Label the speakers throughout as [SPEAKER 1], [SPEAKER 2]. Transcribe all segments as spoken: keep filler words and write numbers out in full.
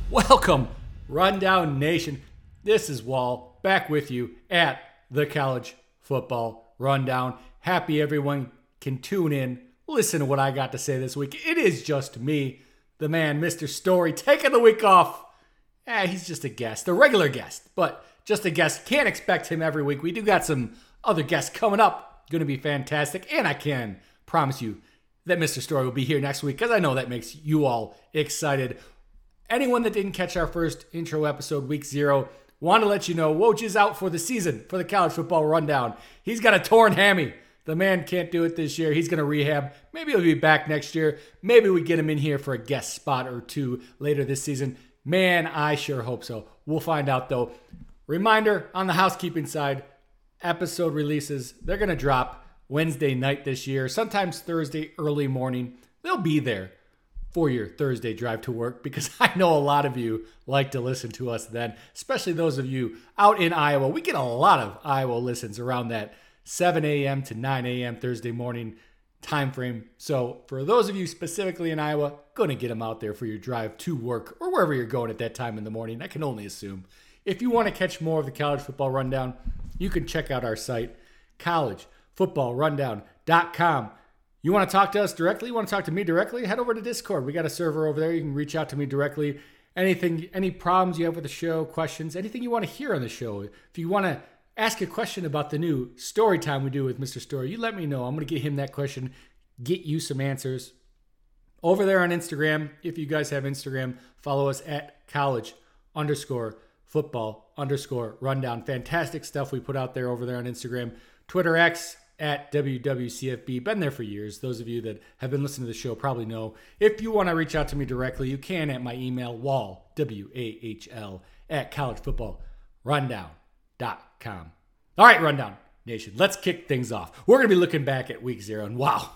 [SPEAKER 1] Welcome, Rundown Nation. This is Wall, back with you at the College Football Rundown. Happy everyone can tune in, listen to what I got to say this week. It is just me, the man, Mister Story, taking the week off. Eh, he's just a guest, a regular guest, but just a guest. Can't expect him every week. We do got some other guests coming up. Going to be fantastic, and I can promise you that Mister Story will be here next week because I know that makes you all excited. Anyone that didn't catch our first intro episode, week zero, want to let you know Woj is out for the season for the College Football Rundown. He's got a torn hammy. The man can't do it this year. He's going to rehab. Maybe he'll be back next year. Maybe we get him in here for a guest spot or two later this season. Man, I sure hope so. We'll find out, though. Reminder on the housekeeping side, episode releases, they're going to drop Wednesday night this year, sometimes Thursday early morning. They'll be there for your Thursday drive to work because I know a lot of you like to listen to us then, especially those of you out in Iowa. We get a lot of Iowa listens around that seven a.m. to nine a.m. Thursday morning time frame. So for those of you specifically in Iowa, going to get them out there for your drive to work or wherever you're going at that time in the morning. I can only assume. If you want to catch more of the College Football Rundown, you can check out our site, college football rundown dot com. You want to talk to us directly? You want to talk to me directly? Head over to Discord. We got a server over there. You can reach out to me directly. Anything, any problems you have with the show, questions, anything you want to hear on the show. If you want to ask a question about the new story time we do with Mister Story, you let me know. I'm going to get him that question, get you some answers. Over there on Instagram, if you guys have Instagram, follow us at college underscore football underscore rundown. Fantastic stuff we put out there over there on Instagram. Twitter X at W W C F B. Been there for years. Those of you that have been listening to the show probably know. If you want to reach out to me directly, you can at my email, wall, W A H L, at college football rundown dot com. All right, Rundown Nation, let's kick things off. We're going to be looking back at week zero, and wow,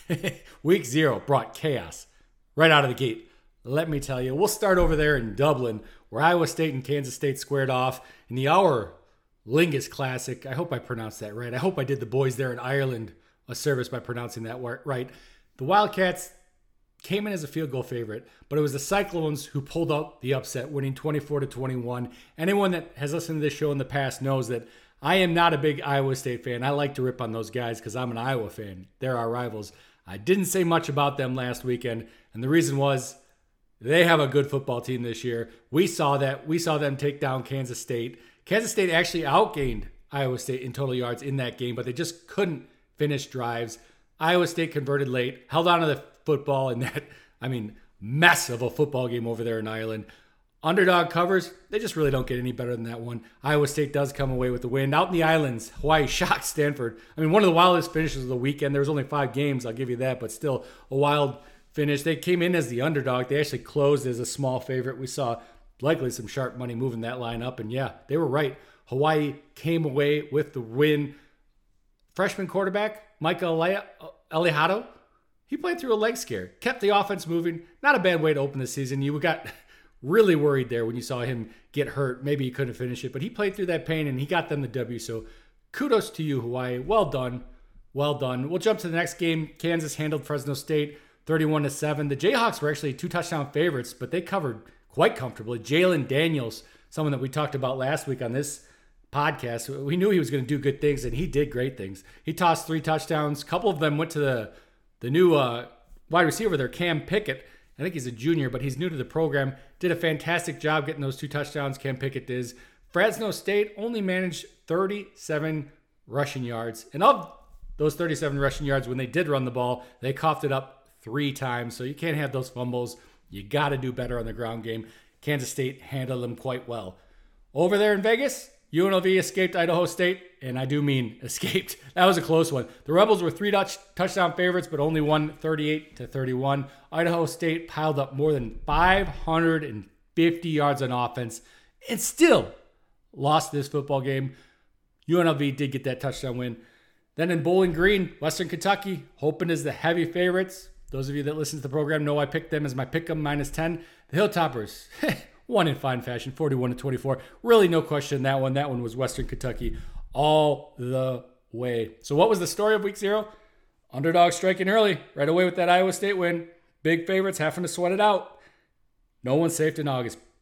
[SPEAKER 1] week zero brought chaos right out of the gate. Let me tell you, we'll start over there in Dublin, where Iowa State and Kansas State squared off in the Our Lingus Classic. I hope I pronounced that right. I hope I did the boys there in Ireland a service by pronouncing that right. The Wildcats came in as a field goal favorite, but it was the Cyclones who pulled out the upset, winning twenty-four to twenty-one. Anyone that has listened to this show in the past knows that I am not a big Iowa State fan. I like to rip on those guys because I'm an Iowa fan. They're our rivals. I didn't say much about them last weekend, and the reason was they have a good football team this year. We saw that. We saw them take down Kansas State. Kansas State actually outgained Iowa State in total yards in that game, but they just couldn't finish drives. Iowa State converted late, held on to the football in that, I mean, mess of a football game over there in Ireland. Underdog covers, they just really don't get any better than that one. Iowa State does come away with the win. Out in the islands, Hawaii shocked Stanford. I mean, one of the wildest finishes of the weekend. There was only five games, I'll give you that, but still a wild finish. They came in as the underdog. They actually closed as a small favorite. We saw likely some sharp money moving that line up. And yeah, they were right. Hawaii came away with the win. Freshman quarterback, Michael Alejado, he played through a leg scare. Kept the offense moving. Not a bad way to open the season. You got really worried there when you saw him get hurt. Maybe he couldn't finish it. But he played through that pain and he got them the W. So kudos to you, Hawaii. Well done. Well done. We'll jump to the next game. Kansas handled Fresno State thirty-one to seven. The Jayhawks were actually two touchdown favorites, but they covered quite comfortably. Jalen Daniels, someone that we talked about last week on this podcast, we knew he was going to do good things, and he did great things. He tossed three touchdowns. A couple of them went to the the new uh, wide receiver there, Cam Pickett. I think he's a junior, but he's new to the program. Did a fantastic job getting those two touchdowns, Cam Pickett did. Fresno State only managed thirty-seven rushing yards. And of those thirty-seven rushing yards, when they did run the ball, they coughed it up three times. So you can't have those fumbles. You got to do better on the ground game. Kansas State handled them quite well. Over there in Vegas, U N L V escaped Idaho State, and I do mean escaped. That was a close one. The Rebels were three touch- touchdown favorites, but only won thirty-eight to thirty-one. Idaho State piled up more than five hundred fifty yards on offense and still lost this football game. U N L V did get that touchdown win. Then in Bowling Green, Western Kentucky, hoping as the heavy favorites. Those of you that listen to the program know I picked them as my pick 'em minus ten. The Hilltoppers won in fine fashion, forty-one to twenty-four. Really no question in that one. That one was Western Kentucky all the way. So what was the story of week zero? Underdog striking early, right away with that Iowa State win. Big favorites having to sweat it out. No one's safe in August.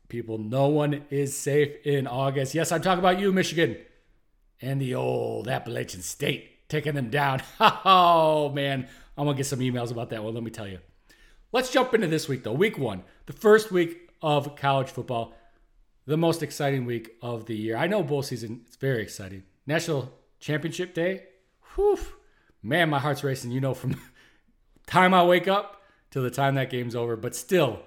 [SPEAKER 1] people, no one is safe in August. Yes, I'm talking about you, Michigan, and the old Appalachian State taking them down. Oh, man, I'm going to get some emails about that one, let me tell you. Let's jump into this week, though. Week one, the first week of college football, the most exciting week of the year. I know bowl season, it's very exciting. National Championship Day, whew, man, my heart's racing, you know, from time I wake up till the time that game's over. But still,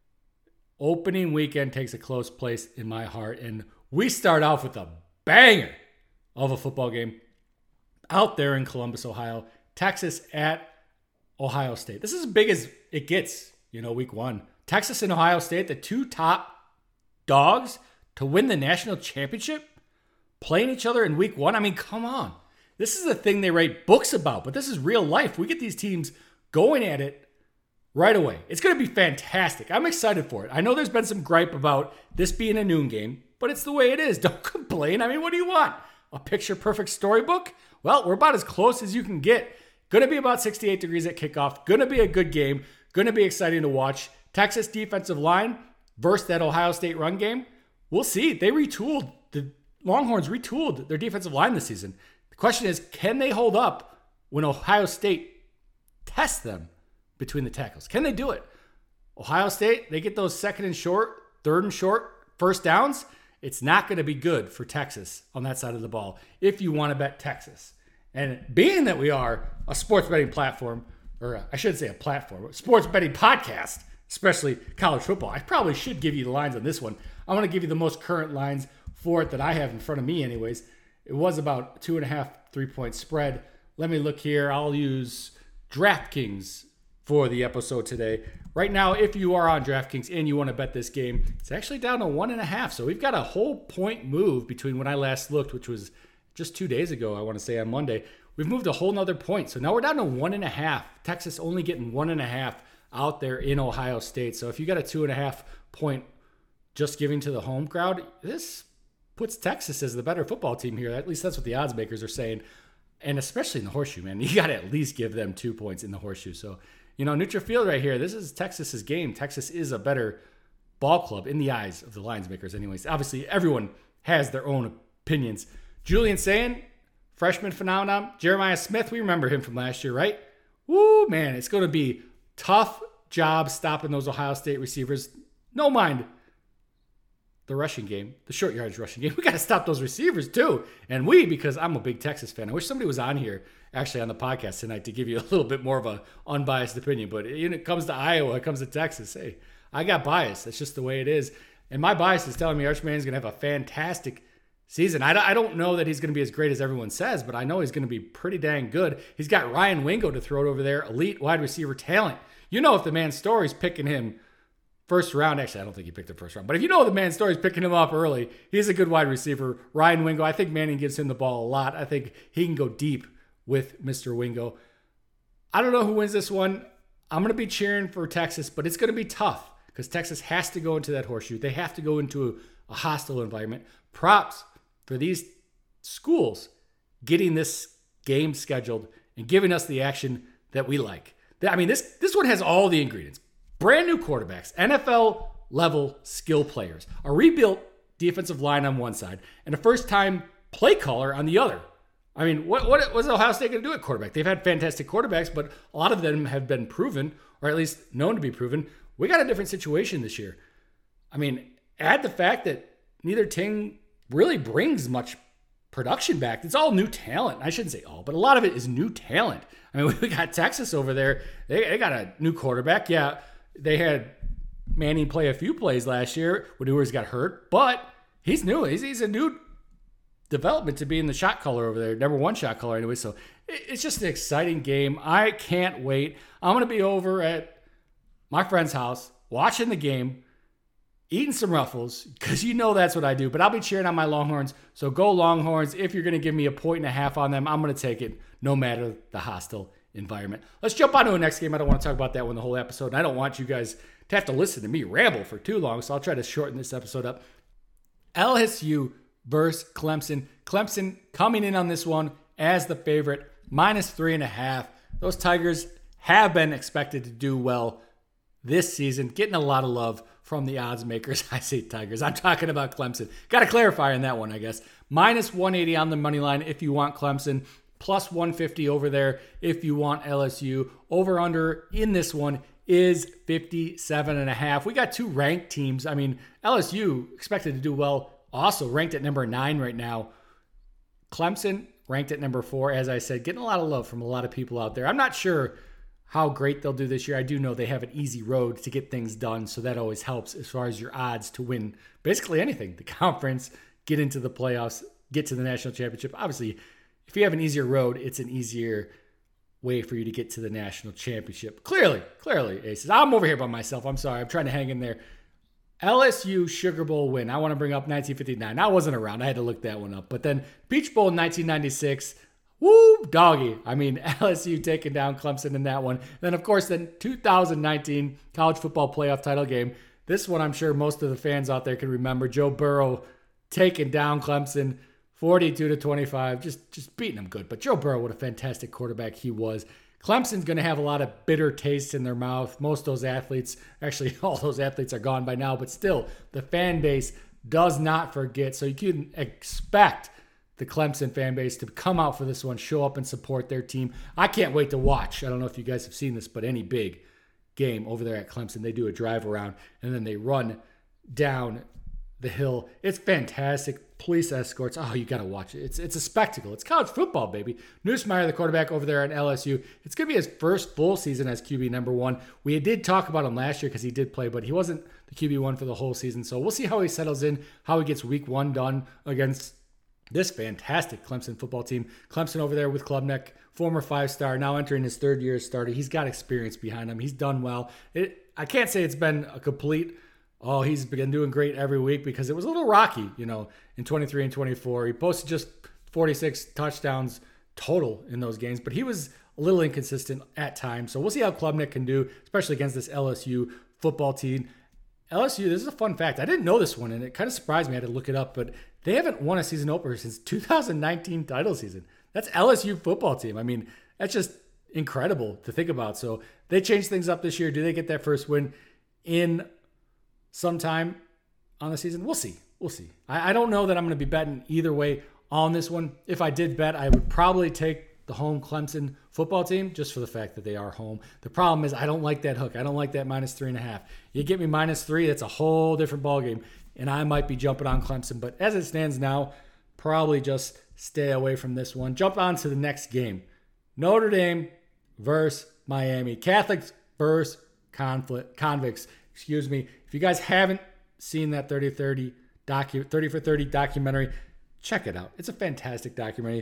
[SPEAKER 1] opening weekend takes a close place in my heart. And we start off with a banger of a football game out there in Columbus, Ohio. Texas at Ohio State. This is as big as it gets, you know, week one. Texas and Ohio State, the two top dogs to win the national championship, playing each other in week one. I mean, come on. This is the thing they write books about, but this is real life. We get these teams going at it right away. It's going to be fantastic. I'm excited for it. I know there's been some gripe about this being a noon game, but it's the way it is. Don't complain. I mean, what do you want? A picture-perfect storybook? Well, we're about as close as you can get. Going to be about sixty-eight degrees at kickoff. Going to be a good game. Going to be exciting to watch. Texas defensive line versus that Ohio State run game. We'll see. They retooled. The Longhorns retooled their defensive line this season. The question is, can they hold up when Ohio State tests them between the tackles? Can they do it? Ohio State, they get those second and short, third and short, first downs. It's not going to be good for Texas on that side of the ball if you want to bet Texas. And being that we are a sports betting platform, or I should say a platform, a sports betting podcast, especially college football, I probably should give you the lines on this one. I'm going to give you the most current lines for it that I have in front of me anyways. It was about two and a half, three-point spread. Let me look here. I'll use DraftKings for the episode today. Right now, if you are on DraftKings and you want to bet this game, it's actually down to one and a half. So we've got a whole point move between when I last looked, which was just two days ago, I want to say on Monday. We've moved a whole nother point. So now we're down to one and a half. Texas only getting one and a half out there in Ohio State. So if you got a two and a half point just giving to the home crowd, this puts Texas as the better football team here. At least that's what the odds makers are saying. And especially in the horseshoe, man, you got to at least give them two points in the horseshoe. So, you know, neutral field right here, this is Texas's game. Texas is a better ball club in the eyes of the lines makers anyways. Obviously, everyone has their own opinions. Julian Sayin, freshman phenomenon. Jeremiah Smith, we remember him from last year, right? Woo, man, it's going to be tough job stopping those Ohio State receivers. No mind the rushing game, the short yardage rushing game. We got to stop those receivers too. And we, because I'm a big Texas fan. I wish somebody was on here actually on the podcast tonight to give you a little bit more of a unbiased opinion. But when it comes to Iowa, it comes to Texas, hey, I got bias. That's just the way it is. And my bias is telling me Archman's going to have a fantastic season. I don't know that he's going to be as great as everyone says, but I know he's going to be pretty dang good. He's got Ryan Wingo to throw it over there, elite wide receiver talent. You know if the man Story's picking him first round. Actually, I don't think he picked him first round. But if you know the man Story's picking him up early, he's a good wide receiver. Ryan Wingo, I think Manning gives him the ball a lot. I think he can go deep with Mister Wingo. I don't know who wins this one. I'm going to be cheering for Texas, but it's going to be tough because Texas has to go into that horseshoe. They have to go into a hostile environment. Props for these schools getting this game scheduled and giving us the action that we like. I mean, this this one has all the ingredients. Brand new quarterbacks, N F L level skill players, a rebuilt defensive line on one side, and a first-time play caller on the other. I mean, what what was Ohio State going to do at quarterback? They've had fantastic quarterbacks, but a lot of them have been proven, or at least known to be proven. We got a different situation this year. I mean, add the fact that neither team really brings much production back. It's all new talent. I shouldn't say all, but a lot of it is new talent. I mean, we got Texas over there. They, they got a new quarterback. Yeah, they had Manning play a few plays last year when Ewers got hurt, but he's new. He's, he's a new development to be in the shot caller over there, number one shot caller anyway. So it, it's just an exciting game. I can't wait. I'm going to be over at my friend's house watching the game, eating some Ruffles, because you know that's what I do. But I'll be cheering on my Longhorns. So go Longhorns. If you're going to give me a point and a half on them, I'm going to take it no matter the hostile environment. Let's jump on to the next game. I don't want to talk about that one the whole episode. And I don't want you guys to have to listen to me ramble for too long. So I'll try to shorten this episode up. L S U versus Clemson. Clemson coming in on this one as the favorite, minus three and a half. Those Tigers have been expected to do well this season, getting a lot of love from the odds makers. I say Tigers. I'm talking about Clemson. Got to clarify on that one, I guess. Minus one eighty on the money line if you want Clemson. Plus one fifty over there if you want L S U. Over under in this one is fifty-seven and a half. We got two ranked teams. I mean, L S U expected to do well. Also ranked at number nine right now. Clemson ranked at number four. As I said, getting a lot of love from a lot of people out there. I'm not sure how great they'll do this year. I do know they have an easy road to get things done, so that always helps as far as your odds to win basically anything. The conference, get into the playoffs, get to the national championship. Obviously, if you have an easier road, it's an easier way for you to get to the national championship. Clearly, clearly, Aces. I'm over here by myself. I'm sorry. I'm trying to hang in there. L S U Sugar Bowl win. I want to bring up nineteen fifty-nine. I wasn't around. I had to look that one up. But then Peach Bowl nineteen ninety-six. Woo, doggy. I mean, L S U taking down Clemson in that one. Then, of course, the two thousand nineteen college football playoff title game. This one I'm sure most of the fans out there can remember. Joe Burrow taking down Clemson forty-two to twenty-five. Just, just beating them good. But Joe Burrow, what a fantastic quarterback he was. Clemson's going to have a lot of bitter taste in their mouth. Most of those athletes, actually all those athletes are gone by now. But still, the fan base does not forget. So you can expect the Clemson fan base to come out for this one, show up and support their team. I can't wait to watch. I don't know if you guys have seen this, but any big game over there at Clemson, they do a drive around and then they run down the hill. It's fantastic. Police escorts. Oh, you got to watch it. It's it's a spectacle. It's college football, baby. Nussmeier, the quarterback over there at L S U. It's going to be his first full season as Q B number one. We did talk about him last year because he did play, but he wasn't the Q B one for the whole season. So we'll see how he settles in, how he gets week one done against this fantastic Clemson football team. Clemson over there with Klubnik, former five-star, now entering his third year as starter. He's got experience behind him. He's done well. It, I can't say it's been a complete, oh, he's been doing great every week because it was a little rocky, you know, in twenty-three and twenty-four. He posted just forty-six touchdowns total in those games, but he was a little inconsistent at times. So we'll see how Klubnik can do, especially against this L S U football team. L S U, this is a fun fact. I didn't know this one, and it kind of surprised me. I had to look it up, but they haven't won a season opener since two thousand nineteen title season. That's L S U football team. I mean, that's just incredible to think about. So they changed things up this year. Do they get that first win in sometime on the season? We'll see. We'll see. I, I don't know that I'm going to be betting either way on this one. If I did bet, I would probably take the home Clemson football team just for the fact that they are home. The problem is I don't like that hook. I don't like that minus three and a half. You get me minus three, that's a whole different ballgame, and I might be jumping on Clemson. But as it stands now, probably just stay away from this one. Jump on to the next game. Notre Dame versus Miami. Catholics versus conflict, convicts. Excuse me. If you guys haven't seen that thirty thirty docu, thirty for thirty documentary, check it out. It's a fantastic documentary.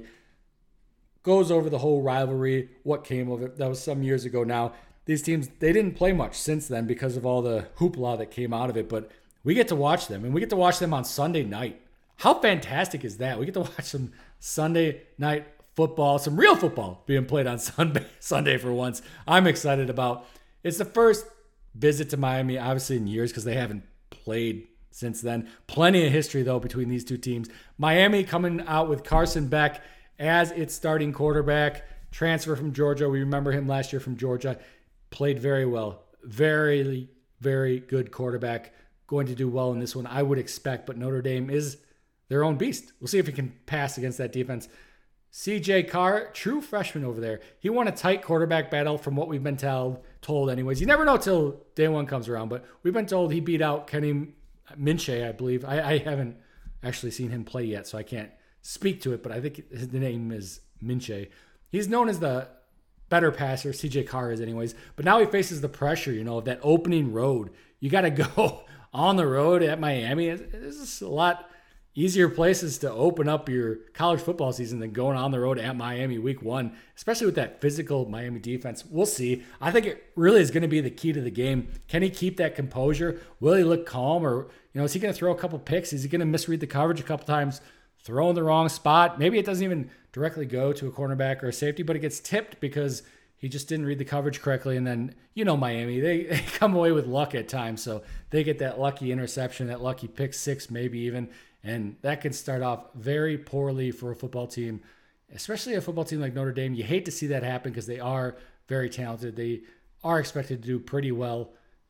[SPEAKER 1] Goes over the whole rivalry, what came of it. That was some years ago now. These teams, they didn't play much since then because of all the hoopla that came out of it, but we get to watch them, and we get to watch them on Sunday night. How fantastic is that? We get to watch some Sunday night football, some real football being played on Sunday, Sunday for once. I'm excited about. It's the first visit to Miami, obviously, in years because they haven't played since then. Plenty of history, though, between these two teams. Miami coming out with Carson Beck as its starting quarterback, transfer from Georgia. We remember him last year from Georgia. Played very well. Very, very good quarterback. Going to do well in this one, I would expect, but Notre Dame is their own beast. We'll see if he can pass against that defense. C J Carr, true freshman over there. He won a tight quarterback battle from what we've been told, told anyways. You never know till day one comes around, but we've been told he beat out Kenny Minchey, I believe. I, I haven't actually seen him play yet, so I can't speak to it, but I think his name is Minchey. He's known as the better passer, C J Carr is anyways, but now he faces the pressure, you know, of that opening road. You got to go on the road at Miami. This is a lot easier places to open up your college football season than going on the road at Miami week one, especially with that physical Miami defense. We'll see. I think it really is going to be the key to the game. Can he keep that composure? Will he look calm? Or, you know, is he going to throw a couple picks? Is he going to misread the coverage a couple times? Throw in the wrong spot. Maybe it doesn't even directly go to a cornerback or a safety, but it gets tipped because he just didn't read the coverage correctly. And then, you know, Miami, they, they come away with luck at times. So they get that lucky interception, that lucky pick six, maybe even. And that can start off very poorly for a football team, especially a football team like Notre Dame. You hate to see that happen because they are very talented. They are expected to do pretty well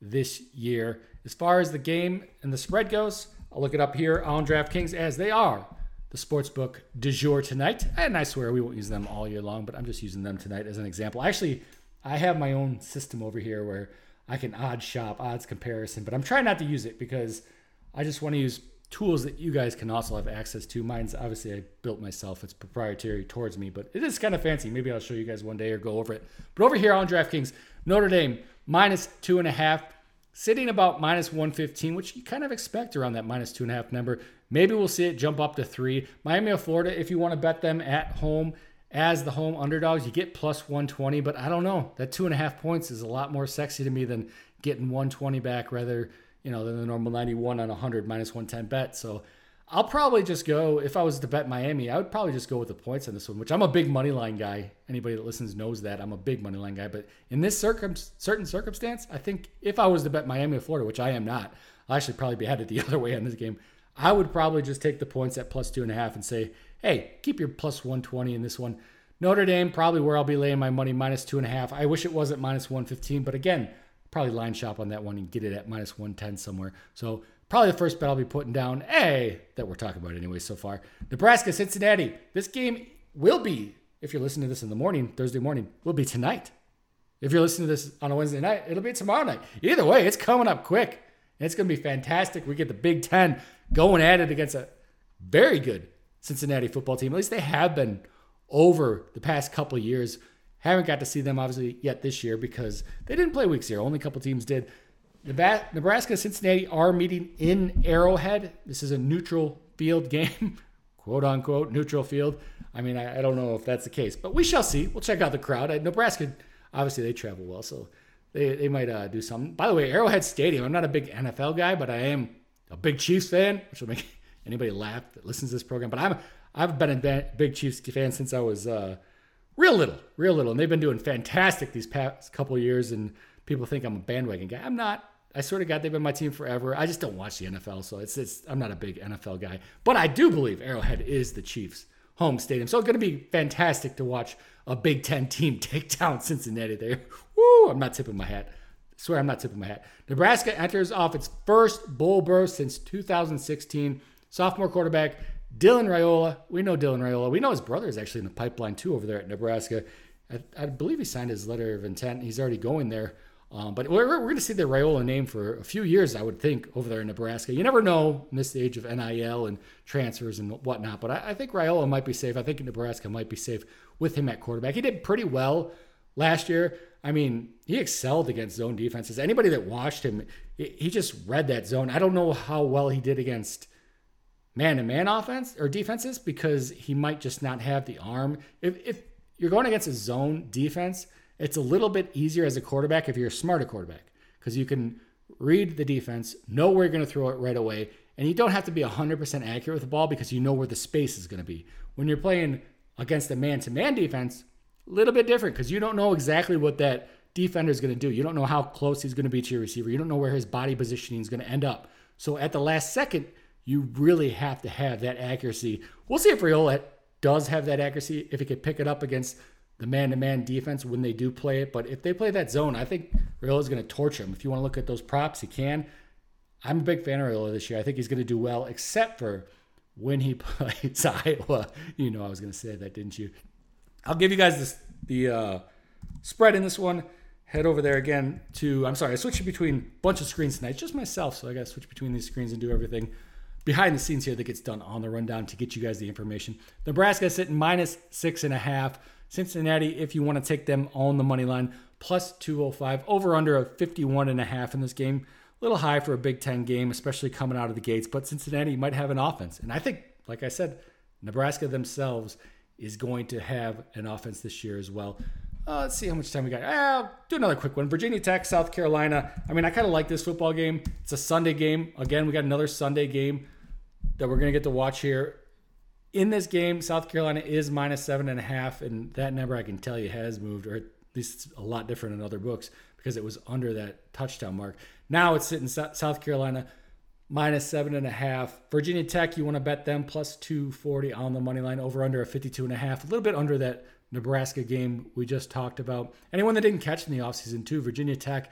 [SPEAKER 1] this year. As far as the game and the spread goes, I'll look it up here on DraftKings as they are the sportsbook du jour tonight. And I swear we won't use them all year long, but I'm just using them tonight as an example. Actually, I have my own system over here where I can odd shop, odds comparison, but I'm trying not to use it because I just want to use tools that you guys can also have access to. Mine's obviously I built myself. It's proprietary towards me, but it is kind of fancy. Maybe I'll show you guys one day or go over it. But over here on DraftKings, Notre Dame minus two and a half, sitting about minus one fifteen, which you kind of expect around that minus two and a half number. Maybe we'll see it jump up to three. Miami of Florida, if you want to bet them at home as the home underdogs, you get plus one twenty, but I don't know. That two and a half points is a lot more sexy to me than getting one twenty back rather, you know, than the normal ninety-one on one hundred minus one ten bet. So I'll probably just go, if I was to bet Miami, I would probably just go with the points on this one, which I'm a big money line guy. Anybody that listens knows that. I'm a big money line guy. But in this circum- certain circumstance, I think if I was to bet Miami or Florida, which I am not, I'll actually probably be headed the other way on this game. I would probably just take the points at plus two and a half and say, hey, keep your plus one twenty in this one. Notre Dame, probably where I'll be laying my money, minus two and a half. I wish it wasn't minus one fifteen, but again, probably line shop on that one and get it at minus one ten somewhere. So probably the first bet I'll be putting down, A, that we're talking about anyway so far. Nebraska, Cincinnati. This game will be, if you're listening to this in the morning, Thursday morning, will be tonight. If you're listening to this on a Wednesday night, it'll be tomorrow night. Either way, it's coming up quick. And it's going to be fantastic. We get the Big Ten going at it against a very good Cincinnati football team. At least they have been over the past couple of years. Haven't got to see them, obviously, yet this year because they didn't play week zero. Only a couple teams did. Nebraska and Cincinnati are meeting in Arrowhead. This is a neutral field game, quote unquote, neutral field. I mean, I, I don't know if that's the case, but we shall see. We'll check out the crowd. Uh, Nebraska, obviously, they travel well, so they, they might uh, do something. By the way, Arrowhead Stadium, I'm not a big N F L guy, but I am a big Chiefs fan, which will make anybody laugh that listens to this program. But I'm, I've been a big Chiefs fan since I was uh, real little, real little. And they've been doing fantastic these past couple of years, and people think I'm a bandwagon guy. I'm not. I swear to God, they've been my team forever. I just don't watch the N F L, so it's, it's I'm not a big N F L guy. But I do believe Arrowhead is the Chiefs' home stadium. So it's going to be fantastic to watch a Big Ten team take down Cincinnati there. Woo! I'm not tipping my hat. I swear I'm not tipping my hat. Nebraska enters off its first bowl berth since two thousand sixteen. Sophomore quarterback Dylan Raiola. We know Dylan Raiola. We know his brother is actually in the pipeline too over there at Nebraska. I, I believe he signed his letter of intent. He's already going there. Um, but we're, we're going to see the Raiola name for a few years, I would think, over there in Nebraska. You never know in this age of N I L and transfers and whatnot. But I, I think Raiola might be safe. I think Nebraska might be safe with him at quarterback. He did pretty well last year. I mean, he excelled against zone defenses. Anybody that watched him, he just read that zone. I don't know how well he did against man-to-man offense or defenses because he might just not have the arm. If, if you're going against a zone defense, it's a little bit easier as a quarterback if you're a smarter quarterback because you can read the defense, know where you're going to throw it right away, and you don't have to be one hundred percent accurate with the ball because you know where the space is going to be. When you're playing against a man-to-man defense, a little bit different because you don't know exactly what that defender is going to do. You don't know how close he's going to be to your receiver. You don't know where his body positioning is going to end up. So at the last second, you really have to have that accuracy. We'll see if Raiola does have that accuracy, if he could pick it up against the man-to-man defense when they do play it. But if they play that zone, I think Raiola's going to torch him. If you want to look at those props, he can. I'm a big fan of Raiola this year. I think he's going to do well, except for when he plays Iowa. You know I was going to say that, didn't you? I'll give you guys this, the uh, spread in this one. Head over there again to, I'm sorry, I switched between a bunch of screens tonight. It's just myself, so I got to switch between these screens and do everything behind the scenes here that gets done on the rundown to get you guys the information. Nebraska sitting minus six and a half. Cincinnati, if you want to take them on the money line, plus two oh five. Over under a fifty-one and a half in this game. A little high for a Big Ten game, especially coming out of the gates. But Cincinnati might have an offense. And I think, like I said, Nebraska themselves is going to have an offense this year as well. Uh, let's see how much time we got. I'll do another quick one. Virginia Tech, South Carolina. I mean, I kind of like this football game. It's a Sunday game. Again, we got another Sunday game that we're going to get to watch here. In this game, South Carolina is minus seven and a half, and that number I can tell you has moved, or at least it's a lot different in other books because it was under that touchdown mark. Now it's sitting South Carolina minus seven and a half. Virginia Tech, you want to bet them plus two forty on the money line, over under a fifty-two and a half, a little bit under that Nebraska game we just talked about. Anyone that didn't catch in the offseason too, Virginia Tech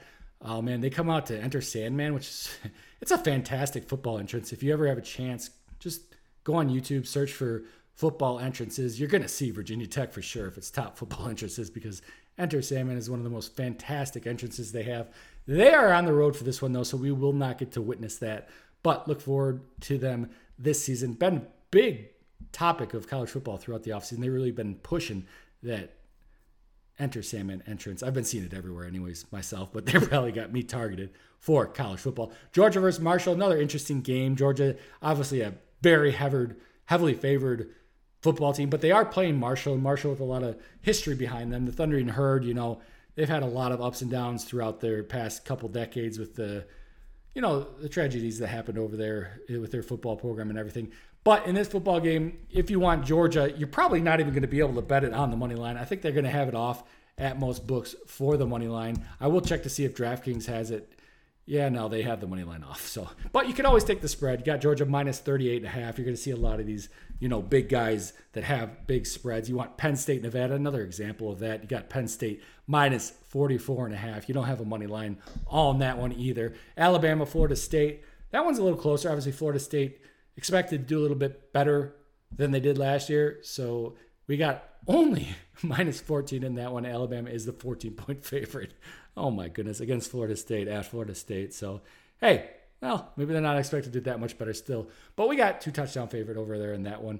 [SPEAKER 1] Oh man, they come out to Enter Sandman, which is it's a fantastic football entrance. If you ever have a chance, just go on YouTube, search for football entrances. You're gonna see Virginia Tech for sure if it's top football entrances, because Enter Sandman is one of the most fantastic entrances they have. They are on the road for this one though, so we will not get to witness that. But look forward to them this season. Been a big topic of college football throughout the offseason. They've really been pushing that Enter Sandman entrance. I've been seeing it everywhere anyways myself, but they probably got me targeted for college football. Georgia versus Marshall, another interesting game. Georgia, obviously a very heavily, heavily favored football team, but they are playing Marshall, and Marshall with a lot of history behind them. The Thundering Herd, you know, they've had a lot of ups and downs throughout their past couple decades with the, you know, the tragedies that happened over there with their football program and everything. But in this football game, if you want Georgia, you're probably not even going to be able to bet it on the money line. I think they're going to have it off at most books for the money line. I will check to see if DraftKings has it. Yeah, no, they have the money line off. So, but you can always take the spread. You got Georgia minus thirty-eight and a half. You're going to see a lot of these, you know, big guys that have big spreads. You want Penn State, Nevada, another example of that. You got Penn State minus forty-four and a half. You don't have a money line on that one either. Alabama, Florida State. That one's a little closer. Obviously, Florida State expected to do a little bit better than they did last year. So we got only minus fourteen in that one. Alabama is the fourteen-point favorite. Oh, my goodness, against Florida State at Florida State. So, hey, well, maybe they're not expected to do that much better still. But we got two touchdown favorite over there in that one.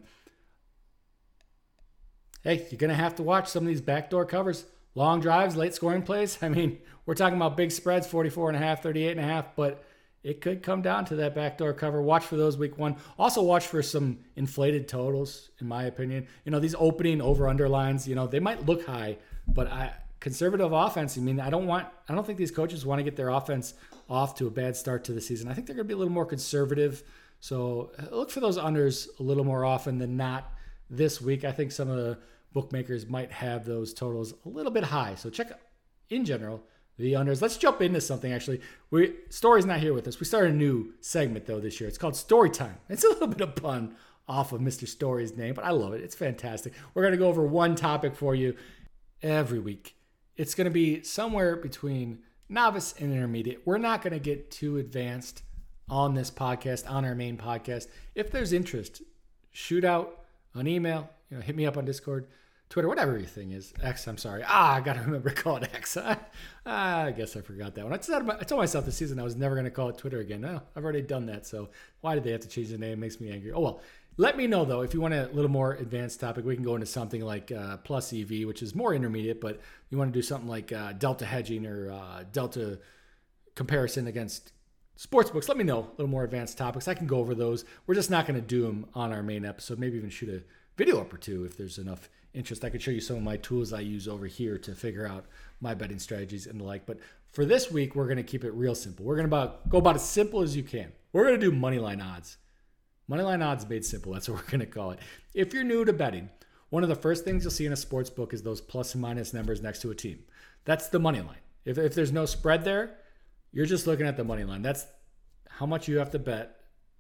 [SPEAKER 1] Hey, you're going to have to watch some of these backdoor covers. Long drives, late scoring plays. I mean, we're talking about big spreads, forty-four and a half, thirty-eight and a half, but it could come down to that backdoor cover. Watch for those week one. Also watch for some inflated totals, in my opinion. You know, these opening over-under lines, you know, they might look high, but I conservative offense, I mean, I don't want, I don't think these coaches want to get their offense off to a bad start to the season. I think they're going to be a little more conservative. So look for those unders a little more often than not this week. I think some of the bookmakers might have those totals a little bit high. So check, in general, the unders. Let's jump into something, actually. We Story's not here with us. We started a new segment, though, this year. It's called Story Time. It's a little bit of pun off of Mister Story's name, but I love it. It's fantastic. We're going to go over one topic for you every week. It's going to be somewhere between novice and intermediate. We're not going to get too advanced on this podcast, on our main podcast. If there's interest, shoot out an email, you know, hit me up on Discord, Twitter, whatever your thing is. X, I'm sorry. Ah, I got to remember to call it X. ah, I guess I forgot that one. I told, I told myself this season I was never going to call it Twitter again. No, I've already done that. So why did they have to change the name? It makes me angry. Oh, well. Let me know, though, if you want a little more advanced topic. We can go into something like uh, Plus E V, which is more intermediate, but you want to do something like uh, Delta hedging or uh, Delta comparison against sports books. Let me know a little more advanced topics. I can go over those. We're just not going to do them on our main episode. Maybe even shoot a video up or two if there's enough interest. I could show you some of my tools I use over here to figure out my betting strategies and the like. But for this week, we're going to keep it real simple. We're going to about, go about as simple as you can. We're going to do moneyline odds. Moneyline odds made simple. That's what we're going to call it. If you're new to betting, one of the first things you'll see in a sports book is those plus and minus numbers next to a team. That's the money line. If, if there's no spread there, you're just looking at the money line. That's how much you have to bet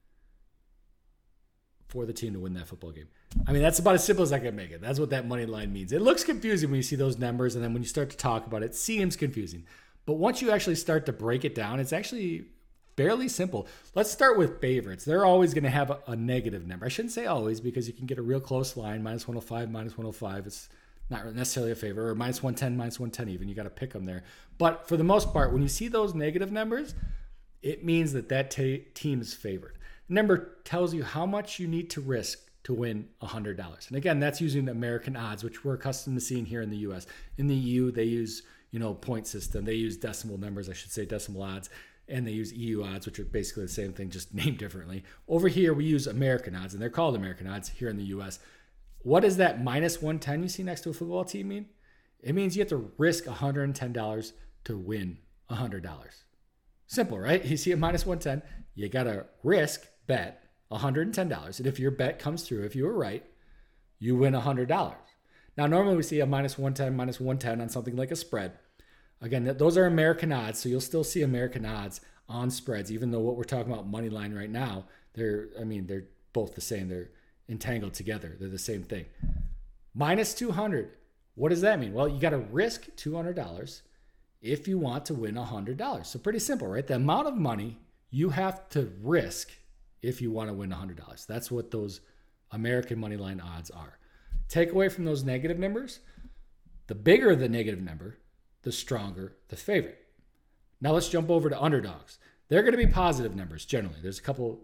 [SPEAKER 1] for the team to win that football game. I mean, that's about as simple as I can make it. That's what that money line means. It looks confusing when you see those numbers, and then when you start to talk about it, it seems confusing. But once you actually start to break it down, it's actually fairly simple. Let's start with favorites. They're always going to have a, a negative number. I shouldn't say always, because you can get a real close line, minus one oh five, minus one oh five. It's not necessarily a favor, or minus one ten, minus one ten even. You got to pick them there. But for the most part, when you see those negative numbers, it means that that t- team is favored. The number tells you how much you need to risk to win one hundred dollars. And again, that's using American odds, which we're accustomed to seeing here in the U S. In the E U, they use, you know, point system. They use decimal numbers, I should say decimal odds. And they use E U odds, which are basically the same thing, just named differently. Over here, we use American odds, and they're called American odds here in the U S. What does that minus one ten you see next to a football team mean? It means you have to risk one hundred ten dollars to win one hundred dollars. Simple, right? You see a minus one ten, you got to risk, bet one hundred ten dollars. And if your bet comes through, if you were right, you win one hundred dollars. Now, normally we see a minus one ten, minus one ten on something like a spread. Again, those are American odds, so you'll still see American odds on spreads, even though what we're talking about money line right now, they're, I mean, they're both the same. They're entangled together. They're the same thing. Minus two hundred. What does that mean? Well, you got to risk two hundred dollars. if you want to win one hundred dollars. So pretty simple, right? The amount of money you have to risk if you want to win one hundred dollars. That's what those American money line odds are. Take away from those negative numbers, the bigger the negative number, the stronger the favorite. Now let's jump over to underdogs. They're going to be positive numbers generally. There's a couple,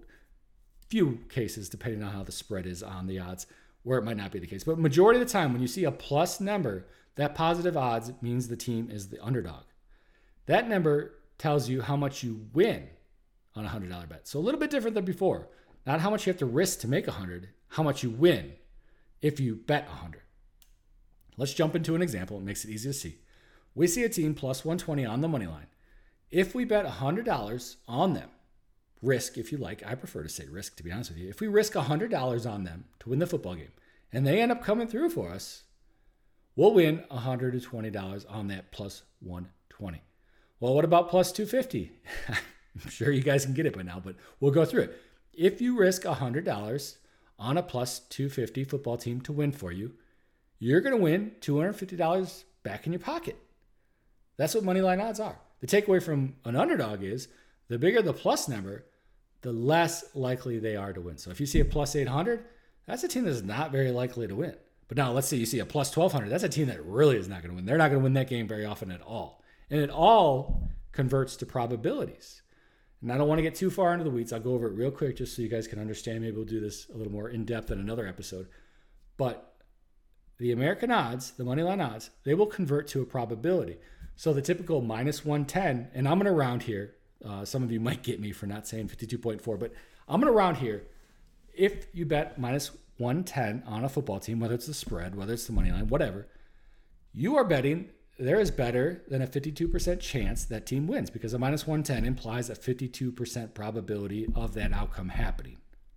[SPEAKER 1] few cases, depending on how the spread is on the odds, where it might not be the case. But majority of the time, when you see a plus number, that positive odds means the team is the underdog. That number tells you how much you win on a one hundred dollars bet. So a little bit different than before. Not how much you have to risk to make one hundred, how much you win if you bet one hundred. Let's jump into an example. It makes it easy to see. We see a team plus one twenty on the money line. If we bet one hundred dollars on them, risk if you like, I prefer to say risk to be honest with you. If we risk one hundred dollars on them to win the football game and they end up coming through for us, we'll win one hundred twenty dollars on that plus one twenty. Well, what about plus two fifty? I'm sure you guys can get it by now, but we'll go through it. If you risk one hundred dollars on a plus two fifty football team to win for you, you're going to win two hundred fifty dollars back in your pocket. That's what moneyline odds are. The takeaway from an underdog is the bigger the plus number, the less likely they are to win. So if you see a plus eight hundred, that's a team that's not very likely to win. But now let's say you see a plus twelve hundred, that's a team that really is not going to win. They're not going to win that game very often at all. And it all converts to probabilities. And I don't want to get too far into the weeds. I'll go over it real quick just so you guys can understand. Maybe we'll do this a little more in depth in another episode. But the American odds, the moneyline odds, they will convert to a probability. So the typical minus one ten, and I'm going to round here. Uh, some of you might get me for not saying fifty-two point four, but I'm going to round here. If you bet minus one ten on a football team, whether it's the spread, whether it's the money line, whatever, you are betting there is better than a fifty-two percent chance that team wins, because a minus one ten implies a fifty-two percent probability of that outcome happening.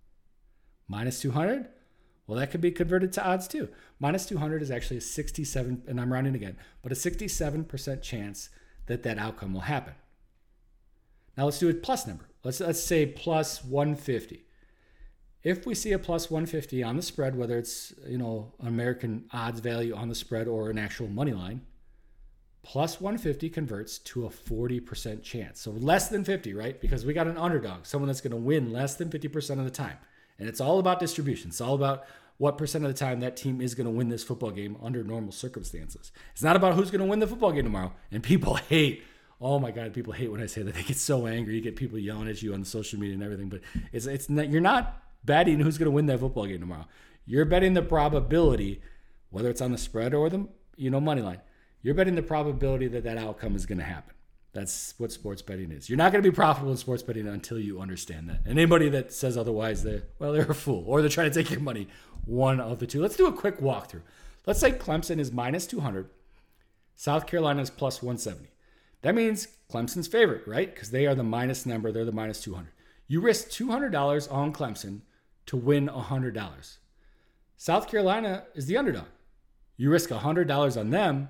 [SPEAKER 1] Minus two hundred, well, that could be converted to odds too. Minus two hundred is actually a sixty-seven, and I'm rounding again, but a sixty-seven percent chance that that outcome will happen. Now let's do a plus number. Let's let's say plus one fifty. If we see a plus one fifty on the spread, whether it's, you know, an American odds value on the spread or an actual money line, plus one fifty converts to a forty percent chance. So less than fifty, right? Because we got an underdog, someone that's going to win less than fifty percent of the time. And it's all about distribution. It's all about what percent of the time that team is going to win this football game under normal circumstances. It's not about who's going to win the football game tomorrow. And people hate, oh my God, people hate when I say that. They get so angry. You get people yelling at you on the social media and everything. But it's it's not, you're not betting who's going to win that football game tomorrow. You're betting the probability, whether it's on the spread or the, you know, money line. You're betting the probability that that outcome is going to happen. That's what sports betting is. You're not going to be profitable in sports betting until you understand that. And anybody that says otherwise, they're, well, they're a fool, or they're trying to take your money. One of the two. Let's do a quick walkthrough. Let's say Clemson is minus two hundred. South Carolina is plus one seventy. That means Clemson's favorite, right? Because they are the minus number. They're the minus two hundred. You risk two hundred dollars on Clemson to win one hundred dollars. South Carolina is the underdog. You risk one hundred dollars on them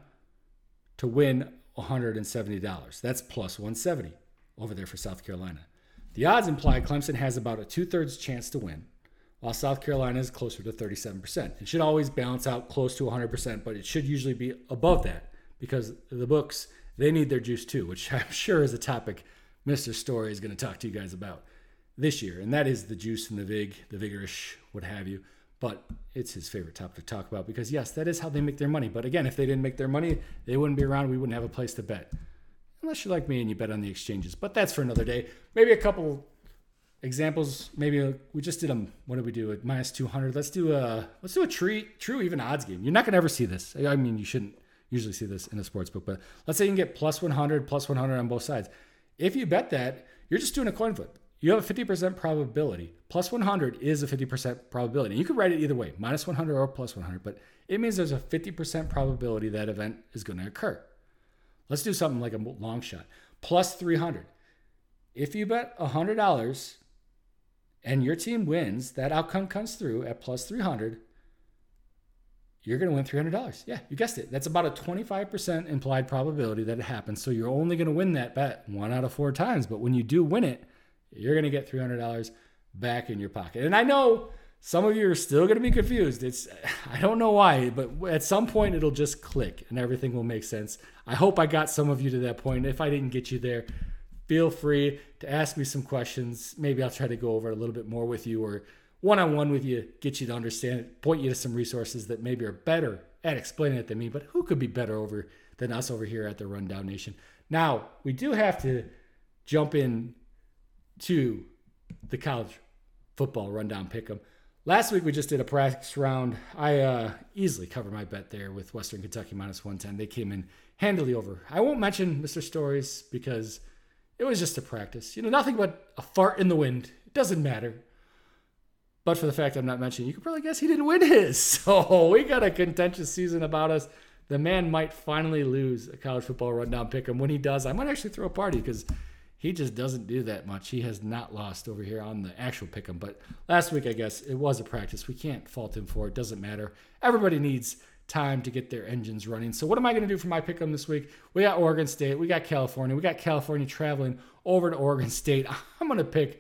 [SPEAKER 1] to win one hundred seventy dollars. That's plus one seventy over there for South Carolina. The odds imply Clemson has about a two-thirds chance to win, while South Carolina is closer to thirty-seven percent. It should always balance out close to one hundred percent, but it should usually be above that because the books, they need their juice too, which I'm sure is a topic Mister Story is going to talk to you guys about this year. And that is the juice and the vig, the vigorish, what have you. But it's his favorite topic to talk about because, yes, that is how they make their money. But again, if they didn't make their money, they wouldn't be around. We wouldn't have a place to bet. Unless you're like me and you bet on the exchanges. But that's for another day. Maybe a couple examples. Maybe a, we just did a, what did we do? At minus two hundred. Let's do a, let's do a true, true even odds game. You're not going to ever see this. I mean, you shouldn't usually see this in a sports book. But let's say you can get plus one hundred, plus one hundred on both sides. If you bet that, you're just doing a coin flip. You have a fifty percent probability. Plus one hundred is a fifty percent probability. You could write it either way, minus one hundred or plus one hundred, but it means there's a fifty percent probability that event is going to occur. Let's do something like a long shot. Plus three hundred. If you bet one hundred dollars and your team wins, that outcome comes through at plus three hundred, you're going to win three hundred dollars. Yeah, you guessed it. That's about a twenty-five percent implied probability that it happens. So you're only going to win that bet one out of four times. But when you do win it, you're going to get three hundred dollars back in your pocket. And I know some of you are still going to be confused. It's I don't know why, but at some point it'll just click and everything will make sense. I hope I got some of you to that point. If I didn't get you there, feel free to ask me some questions. Maybe I'll try to go over it a little bit more with you or one-on-one with you, get you to understand it, point you to some resources that maybe are better at explaining it than me, but who could be better over than us over here at the Rundown Nation? Now, we do have to jump in to the college football rundown pick'em. Last week we just did a practice round. I uh, easily covered my bet there with Western Kentucky minus one ten. They came in handily over. I won't mention Mister Stories because it was just a practice. You know, nothing but a fart in the wind. It doesn't matter. But for the fact I'm not mentioning, you can probably guess he didn't win his. So we got a contentious season about us. The man might finally lose a college football rundown pick'em. When he does, I might actually throw a party because he just doesn't do that much. He has not lost over here on the actual pick'em. But last week, I guess, it was a practice. We can't fault him for it. It doesn't matter. Everybody needs time to get their engines running. So what am I going to do for my pick'em this week? We got Oregon State. We got California. We got California traveling over to Oregon State. I'm going to pick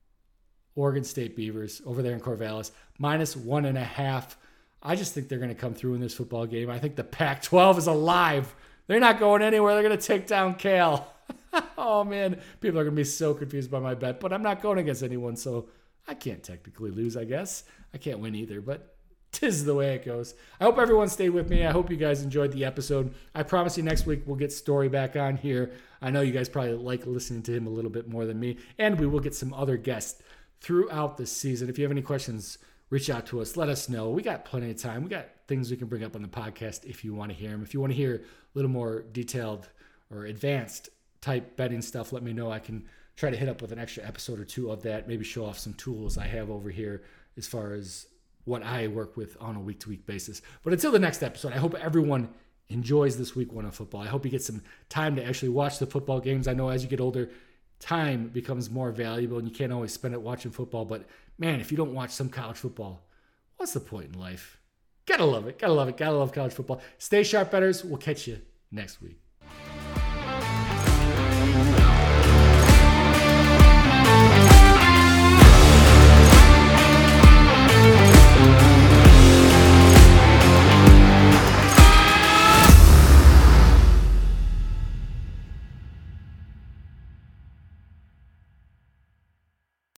[SPEAKER 1] Oregon State Beavers over there in Corvallis, minus one and a half. I just think they're going to come through in this football game. I think the Pac twelve is alive. They're not going anywhere. They're going to take down Cal. Oh, man. People are going to be so confused by my bet, but I'm not going against anyone, so I can't technically lose, I guess. I can't win either, but 'tis the way it goes. I hope everyone stayed with me. I hope you guys enjoyed the episode. I promise you next week we'll get Story back on here. I know you guys probably like listening to him a little bit more than me, and we will get some other guests throughout the season. If you have any questions, reach out to us. Let us know. We got plenty of time. We got things we can bring up on the podcast if you want to hear them. If you want to hear a little more detailed or advanced type betting stuff, let me know. I can try to hit up with an extra episode or two of that, maybe show off some tools I have over here as far as what I work with on a week-to-week basis. But until the next episode, I hope everyone enjoys this week one of football. I hope you get some time to actually watch the football games. I know as you get older, time becomes more valuable and you can't always spend it watching football. But man, if you don't watch some college football, what's the point in life? Gotta love it. Gotta love it. Gotta love college football. Stay sharp, bettors. We'll catch you next week.